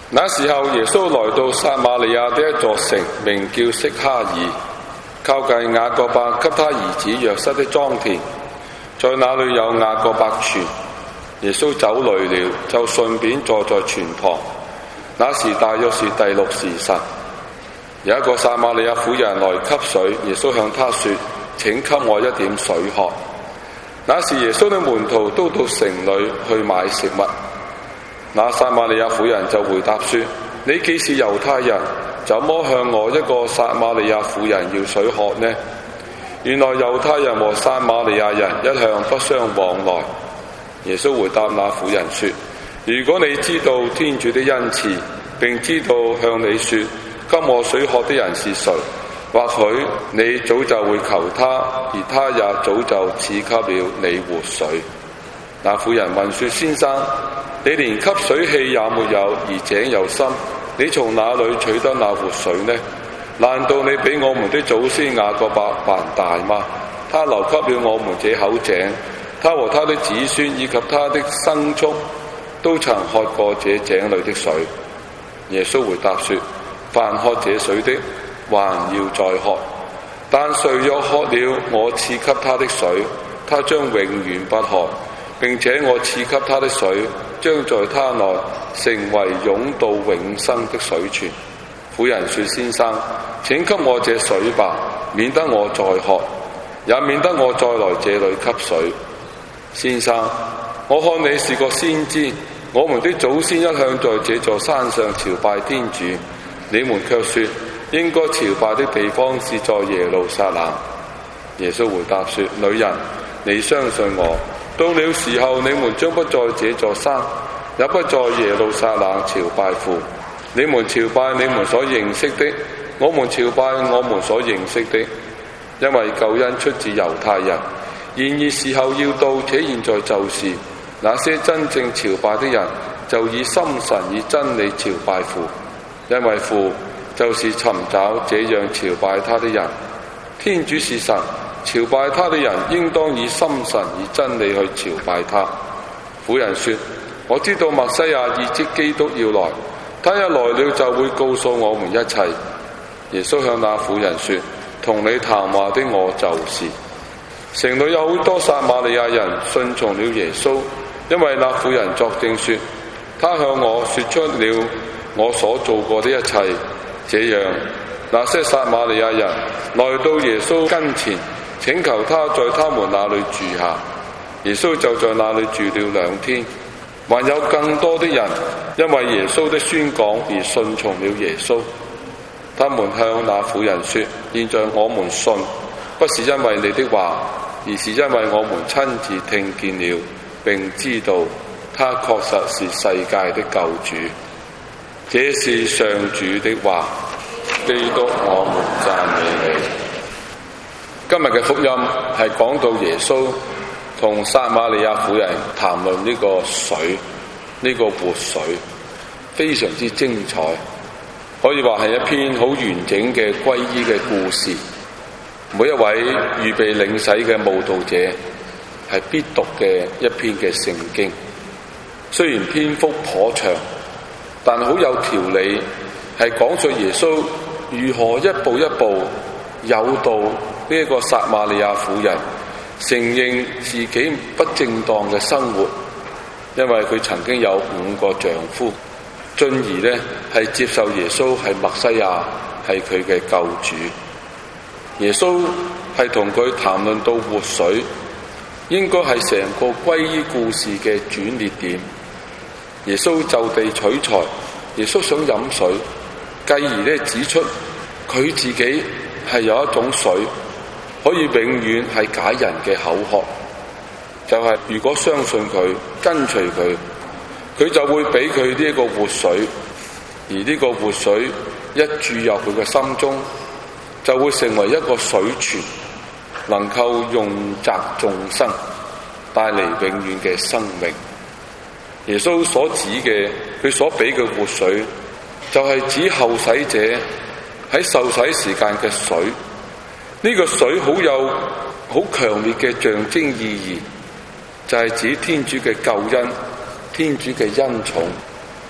那時候耶穌來到撒瑪利亞的一座城，名叫色哈爾，靠近雅各伯給他兒子約瑟的莊田，在那裏有雅各伯泉。耶穌走累了，就順便坐在泉旁。那時大約是第6時辰，有一個撒瑪利亞婦人來汲水，耶穌向她說：請給我一點水喝。那時耶穌的門徒都到城裏去買食物。那撒瑪利亞婦人就回答說：你既是猶太人，怎麼向我一個撒瑪利亞婦人要水喝呢？原來猶太人和撒瑪利亞人一向不相往來。耶穌回答那婦人說：如果你知道天主的恩賜，並知道向你說給我水喝的人是誰，或許你早就會求他，而他也早就賜給了你活水。那婦人問說：先生，你連汲水器也沒有，而井又深，你從哪裏取得那活水呢？難道你比我們的祖先雅各伯還大嗎？他留給了我們這口井，他和他的子孫以及他的牲畜都曾喝過這井裏的水。耶穌回答說：凡喝這水的，還要再喝，但誰若喝了我賜給他的水，他將永遠不渴，並且我賜給他的水將在他內成為湧到永生的水泉。婦人說：先生，請給我這水吧，免得我再渴，也免得我再來這裏汲水。先生，我看你是個先知，我們的祖先一向在這座山上朝拜天主，你們卻說應該朝拜的地方是在耶路撒冷。耶穌回答說：女人，你相信我，到了時候你們將不在這座山，也不在耶路撒冷朝拜父。你們朝拜你們所認識的，我們朝拜我們所認識的，因為救恩出自猶太人。然而時候要到，且現在就是，那些真正朝拜的人就以心神以真理朝拜父，因為父就是尋找這樣朝拜他的人。天主是神，朝拜他的人應當以心神以真理去朝拜他。婦人說：我知道默西亞意即基督要來，他一來了就會告訴我們一切。耶穌向那婦人說：同你談話的我就是。城裏有好多撒瑪利亞人信從了耶穌，因為那婦人作證說：他向我說出了我所做過的一切。這樣，那些撒瑪利亞人來到耶穌跟前，請求他在他們那裏住下。耶穌就在那裏住了2天。還有更多的人因為耶穌的宣講而信從了耶穌。他們向那婦人說：現在我們信，不是因為你的話，而是因為我們親自聽見了，並知道他確實是世界的救主。這是上主的話。基督，我們讚美你。今日嘅福音係講到耶穌同撒瑪利亞婦人談論呢個水，呢個活水，非常之精彩，可以話係一篇好完整嘅皈依嘅故事。每一位預備領洗嘅慕道者係必讀嘅一篇嘅聖經。雖然篇幅頗長，但好有條理，係講述耶穌如何一步一步誘導呢一個撒瑪利亞婦人承認自己不正當嘅生活，因為佢曾經有5個丈夫，進而呢係接受耶穌係默西亞，係佢嘅救主。耶穌係同佢談論到活水，應該係成個皈依故事嘅轉捩點。耶穌就地取材，耶穌想飲水，繼而呢指出佢自己係有一種水可以永遠係解人嘅口渴，就係如果相信佢，跟隨佢，佢就會俾佢呢一個活水，而呢個活水一注入佢嘅心中，就會成為一個水泉，能夠潤澤眾生，帶嚟永遠嘅生命。耶穌所指嘅，佢所俾嘅活水，就係指後洗者喺受洗時間嘅水。呢個水好有好強烈嘅象徵意義，就係指天主嘅救恩，天主嘅恩寵，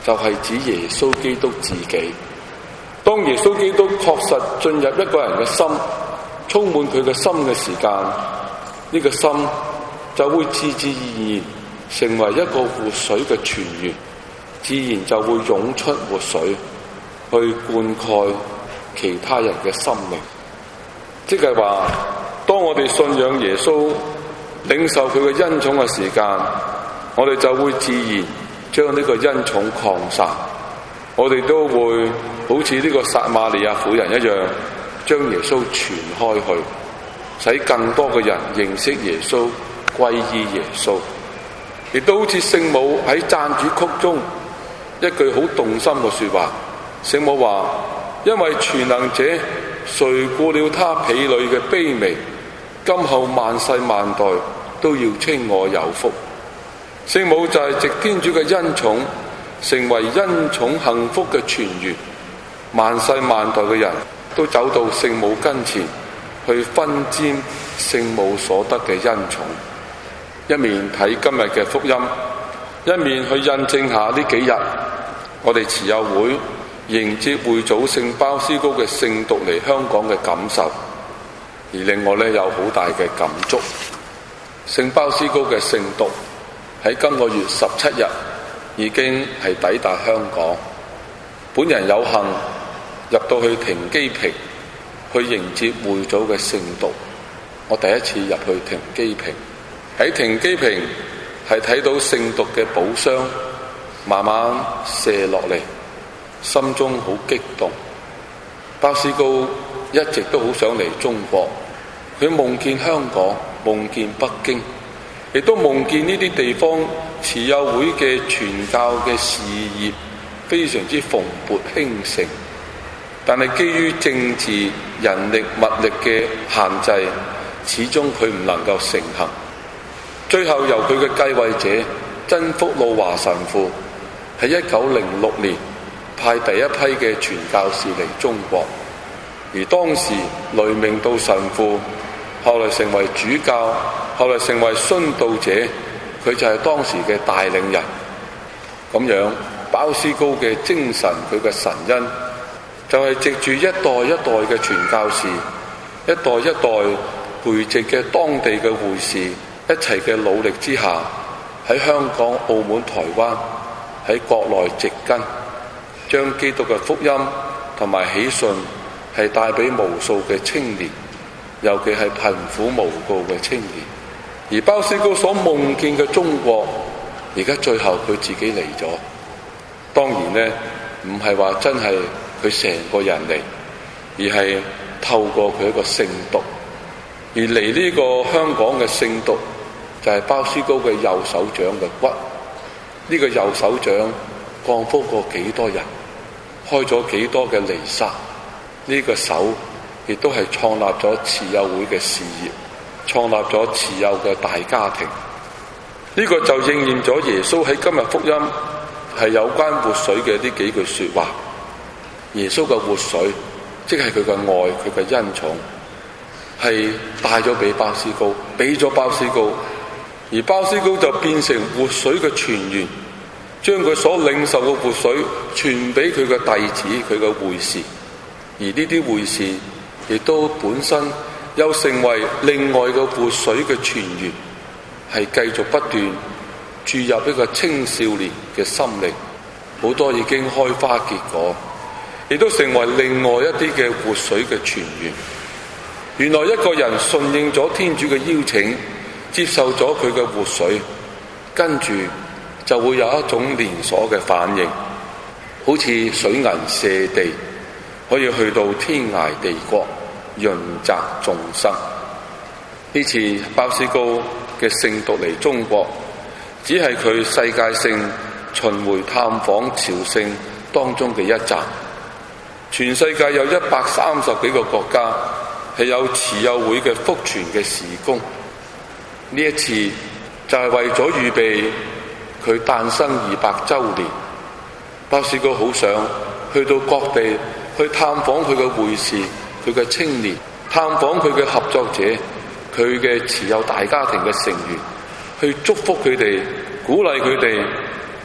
就係指耶穌基督自己。當耶穌基督確實進入一個人嘅心，充滿佢嘅心嘅時間，呢個心就會自自然然成為一個活水嘅泉源，自然就會湧出活水去灌溉其他人嘅生命。即係話，當我哋信仰耶穌，領受佢嘅恩寵嘅時間，我哋就會自然將呢個恩寵擴散。我哋都會好似呢個撒瑪利亞婦人一樣，將耶穌傳開去，使更多嘅人認識耶穌，歸依耶穌。亦都好似聖母喺讚主曲中一句好動心嘅說話，聖母話：因為全能者垂顧了他婢女嘅卑微，今後萬世萬代都要稱我有福。聖母就係藉天主嘅恩寵，成為恩寵幸福嘅泉源，萬世萬代嘅人都走到聖母跟前去分沾聖母所得嘅恩寵。一面睇今日嘅福音，一面去印證下呢幾日我哋慈幼會迎接會祖聖鮑思高嘅聖髑嚟香港嘅感受，而令我有好大嘅感觸。聖鮑思高嘅聖髑喺今個月17日已經係抵達香港，本人有幸入到去停機坪去迎接會祖嘅聖髑。我第一次入去停機坪，喺停機坪係睇到聖髑嘅寶箱慢慢卸落嚟，心中好激動。鮑思高一直都好想嚟中國，佢夢見香港，夢見北京，亦都夢見呢啲地方慈幼會嘅傳教嘅事業非常之蓬勃興盛，但係基於政治、人力、物力嘅限制，始終佢唔能夠成行。最後由佢嘅繼位者真福路華神父喺1906年派第一批嘅傳教士嚟中國，而當時雷明道神父後來成為主教，後來成為殉道者，佢就係當時嘅帶領人。咁樣鮑思高嘅精神，佢嘅神恩就係藉住一代一代嘅傳教士，一代一代培植嘅當地嘅會士一齊嘅努力之下，喺香港、澳門、台灣喺國內植根，將基督嘅福音同埋喜訊係帶俾無數嘅青年，尤其係貧苦無告嘅青年。而鮑思高所夢見嘅中國，而家最後佢自己嚟咗。當然呢，唔係話真係佢成個人嚟，而係透過佢一個聖髑，而嚟呢個香港嘅聖髑就係鮑思高嘅右手掌嘅骨。呢個右手掌降福過幾多人，開咗幾多嘅彌撒。呢個手亦都係創立咗慈幼會嘅事業，創立咗慈幼嘅大家庭。呢個就應驗咗耶穌喺今日福音係有關活水嘅呢幾句說話。耶穌嘅活水即係佢嘅愛，佢嘅恩寵係帶咗俾鮑思高，俾咗鮑思高，而鮑思高就變成活水嘅泉源，將佢所領受嘅活水傳俾佢嘅弟子，佢嘅會士。而呢啲會士亦都本身又成為另外嘅活水嘅泉源，係繼續不斷注入一個青少年嘅心靈，好多已經開花結果，亦都成為另外一啲嘅活水嘅泉源。原來一個人順應咗天主嘅邀請，接受咗佢嘅活水，跟住就會有一種連鎖嘅反應，好似水銀瀉地，可以去到天涯地國，潤澤眾生。呢次鮑思高嘅聖髑嚟中國，只係佢世界性巡迴探訪朝聖當中嘅一站。全世界有130幾個國家係有慈幼會嘅福傳嘅事工。呢一次就係為咗預備佢誕生200週年，鮑思高好想去到各地去探訪佢嘅會士，佢嘅青年，探訪佢嘅合作者，佢嘅慈幼大家庭嘅成員，去祝福佢哋，鼓勵佢哋，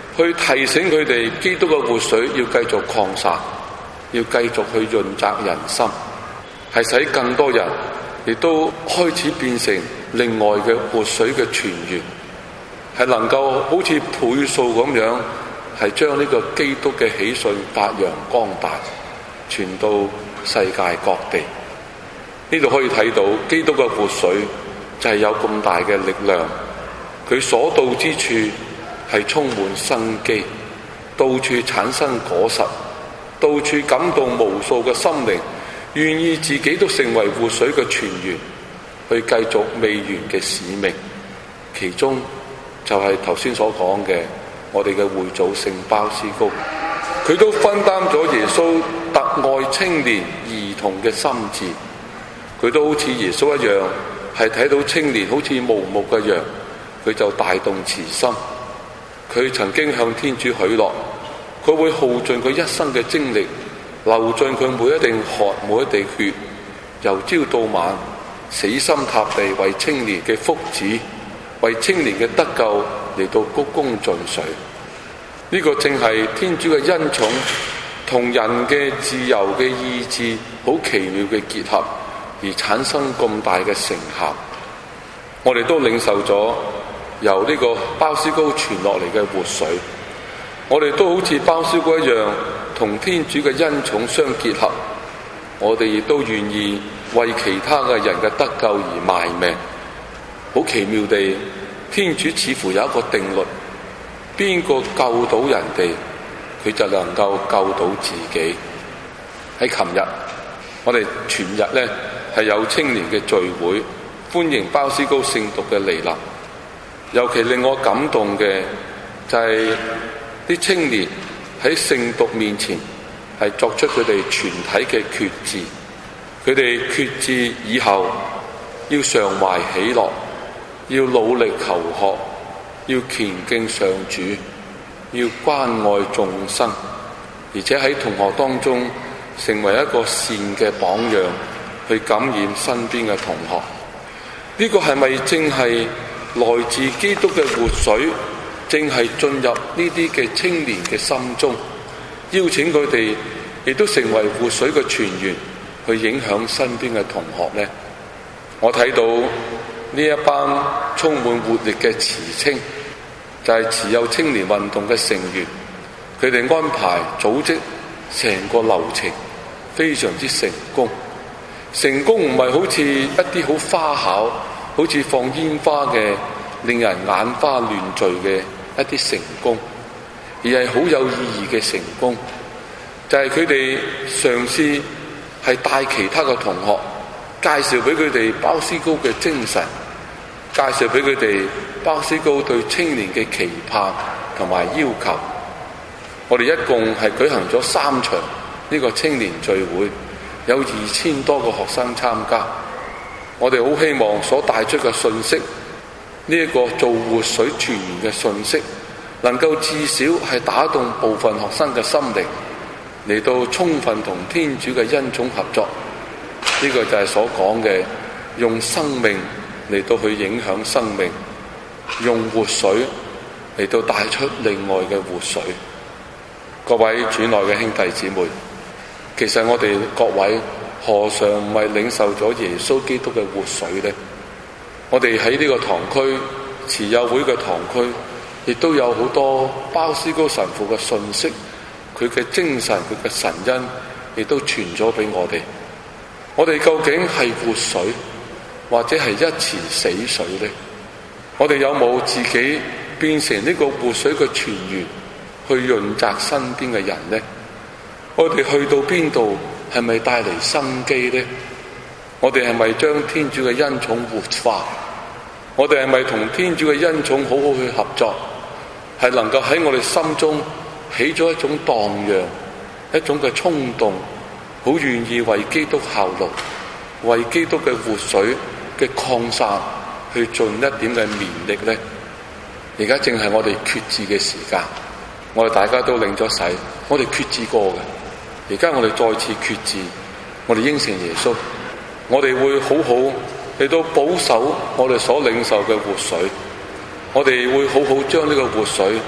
去提醒佢哋基督嘅活水要繼續擴散，要繼續去潤澤人心，係使更多人亦都開始變成另外嘅活水嘅泉源，係能夠好似倍數咁樣，係將呢個基督嘅喜訊發揚光大，傳到世界各地。呢度可以睇到基督嘅活水就係有咁大嘅力量，佢所到之處係充滿生機，到處產生果實，到處感動無數嘅心靈，願意自己都成為活水嘅泉源，去繼續未完嘅使命。其中就係頭先所講嘅我哋嘅會祖聖鮑思高，佢都分擔咗耶穌特愛青年兒童嘅心志。佢都好似耶穌一樣，係睇到青年好似無牧嘅羊，佢就大動慈心。佢曾經向天主許諾，佢會耗盡佢一生嘅精力，流盡佢每一滴汗每一滴血，由朝到晚死心塌地為青年嘅福祉，為青年嘅得救嚟到鞠躬盡瘁。呢個正係天主嘅恩寵同人嘅自由嘅意志好奇妙嘅結合，而產生咁大嘅成效。我哋都領受咗由呢個鮑思高傳落嚟嘅活水，我哋都好似鮑思高一樣，同天主嘅恩寵相結合。我哋亦都願意為其他嘅人嘅得救而賣命。好奇妙地，天主似乎有一個定律，邊個救到人哋，佢就能夠救到自己。喺琴日，我哋全日呢係有青年嘅聚會，歡迎鮑思高聖髑嘅嚟臨。尤其令我感動嘅就係啲青年喺聖髑面前係作出佢哋全體嘅決志。佢哋決志以後要常懷喜樂，要努力求學，要虔敬上主，要關愛眾生，而且喺同學當中成為一個善嘅榜樣，去感染身邊嘅同學。呢個係咪正係來自基督嘅活水，正係進入呢啲嘅青年嘅心中，邀請佢哋亦都成為活水嘅泉源，去影響身邊嘅同學呢？我睇到呢一班充滿活力嘅慈青，就係慈幼青年運動嘅成員，佢哋安排組織成個流程非常之成功。成功唔係好似一啲好花巧，好似放煙花嘅令人眼花亂墜嘅一啲成功，而係好有意義嘅成功。就係佢哋嘗試係帶其他嘅同學介紹俾佢哋鮑思高嘅精神，介紹俾佢哋鮑思高對青年嘅期盼同埋要求。我哋一共係舉行咗3場呢個青年聚會，有2000多個學生參加。我哋好希望所帶出嘅信息，呢一個做活水泉源嘅信息，能夠至少係打動部分學生嘅心靈，嚟到充分同天主嘅恩寵合作。呢個就係所講嘅用生命嚟到去影響生命，用活水嚟到帶出另外嘅活水。各位主內嘅兄弟姊妹，其實我哋各位何嘗唔係領受咗耶穌基督嘅活水呢？我哋喺呢個堂區慈幼會嘅堂區，亦都有好多鮑思高神父嘅信息，佢嘅精神，佢嘅神恩，亦都傳咗俾我哋。我哋究竟係活水，或者係一池死水呢？我哋有冇自己變成呢個活水嘅泉源，去潤澤身邊嘅人呢？我哋去到邊度，係咪帶嚟生機呢？我哋係咪將天主嘅恩寵活化？我哋係咪同天主嘅恩寵好好去合作？係能夠喺我哋心中起咗一種蕩漾，一種嘅衝動，好願意為基督效勞，為基督嘅活水嘅擴散去盡一點嘅綿力呢？而家正係我哋決志嘅時間，我哋大家都領咗洗，我哋決志過嘅。而家我哋再次決志，我哋應承耶穌，我哋會好好嚟到保守我哋所領受嘅活水，我哋會好好將呢個活水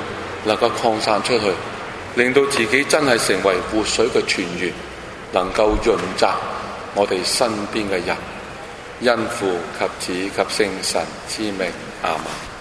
能夠擴散出去，令到自己真係成為活水嘅泉源，能夠潤澤我哋身邊嘅人。因父及子及聖神之名，阿們。